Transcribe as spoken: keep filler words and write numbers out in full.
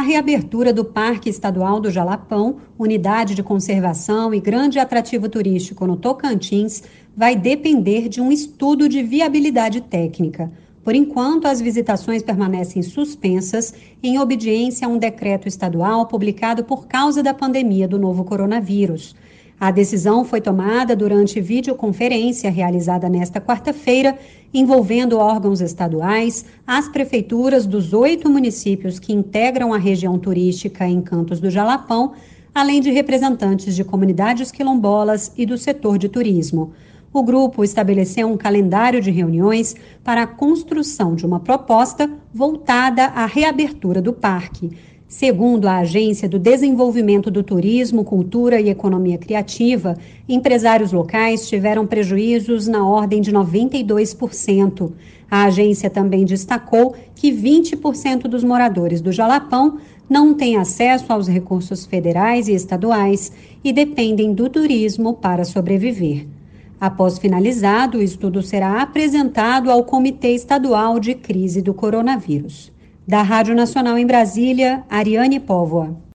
reabertura do Parque Estadual do Jalapão, unidade de conservação e grande atrativo turístico no Tocantins, vai depender de um estudo de viabilidade técnica. Por enquanto, as visitações permanecem suspensas em obediência a um decreto estadual publicado por causa da pandemia do novo coronavírus. A decisão foi tomada durante videoconferência realizada nesta quarta-feira, envolvendo órgãos estaduais, as prefeituras dos oito municípios que integram a região turística Encantos do Jalapão, além de representantes de comunidades quilombolas e do setor de turismo. O grupo estabeleceu um calendário de reuniões para a construção de uma proposta voltada à reabertura do parque. Segundo a Agência do Desenvolvimento do Turismo, Cultura e Economia Criativa, empresários locais tiveram prejuízos na ordem de noventa e dois por cento. A agência também destacou que vinte por cento dos moradores do Jalapão não têm acesso aos recursos federais e estaduais e dependem do turismo para sobreviver. Após finalizado, o estudo será apresentado ao Comitê Estadual de Crise do Coronavírus. Da Rádio Nacional em Brasília, Ariane Póvoa.